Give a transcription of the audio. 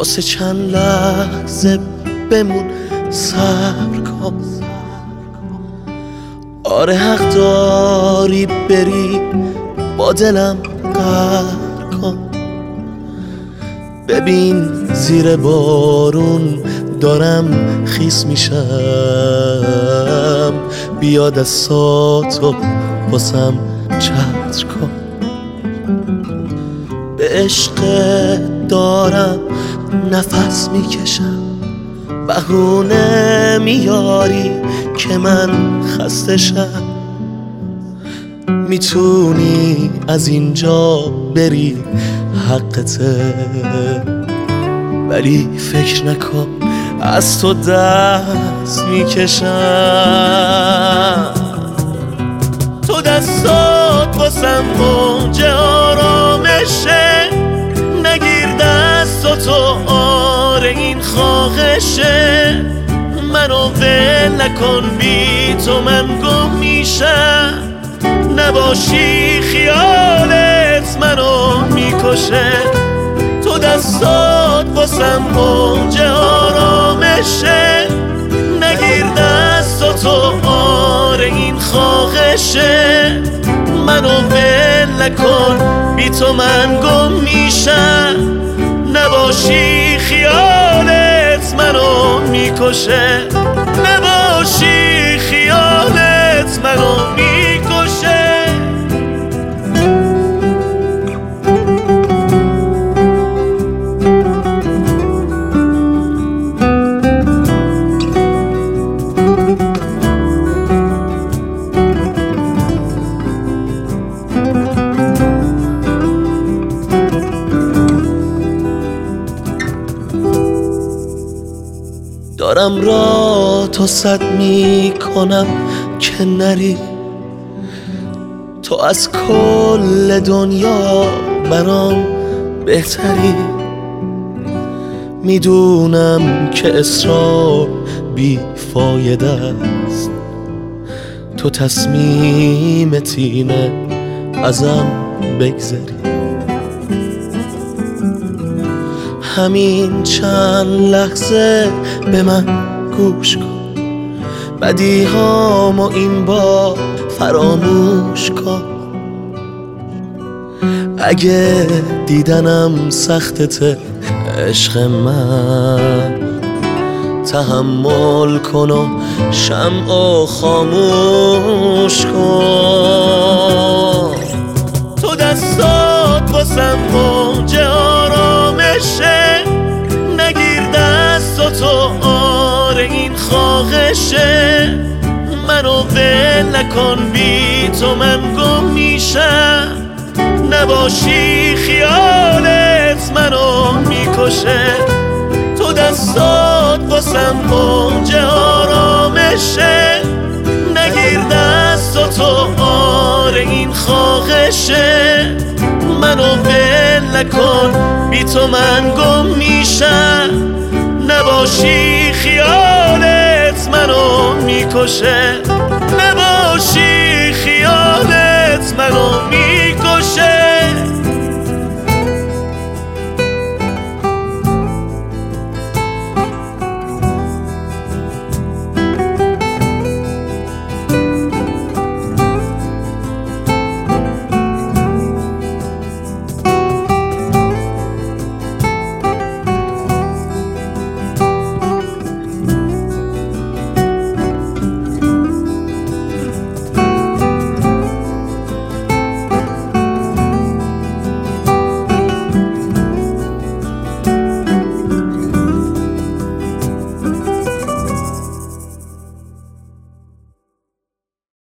واسه چند لحظه بمون صبر کن. آره حق داری بری با دلم قهر کن. ببین زیر بارون دارم خیس میشم، بیا دستاتو واسم چتر کن. به عشق دارم نفس میکشم، بهونه میاری که من خسته شم. میتونی از اینجا بری حقته، ولی فکر نکن از تو دست میکشم. تو دستات واسم موج آرامشه، نگیر دستاتو آره این خواهشه. منو ول نکن بی تو من گم میشم، نباشی خیالت منو میکشه. تو دستات واسم موج آرامشه، نگیر دستاتو آره این خواهشه. منو ول نکن بی تو من گم میشم، نباشی خیالت منو میکشه. نباشی خیالت منو میکشه. دارم را تو صد میکنم که نری، تو از کل دنیا برام بهتری. میدونم که اصرار بی فایده است، تو تصمیمت اینه ازم بگذری. همین چند لحظه به من گوش کن، بدیهامو این بار فراموش کن. اگه دیدنم سختته عشق من، تحمل کن و شمعو خاموش کن. تو دستات واسم موج آرامشه، نگیر دستاتو آره این خواهشه. منو ول نکن بی تو من گم میشم، نباشی خیالت منو میکشه. تو دستات واسم موج آرامشه، نگیر دستاتو آره این خواهشه. منو ول نکن بی تو من گم میشم، نباشی خیالت منو میکشه. نباشی خیالت منو میکشه.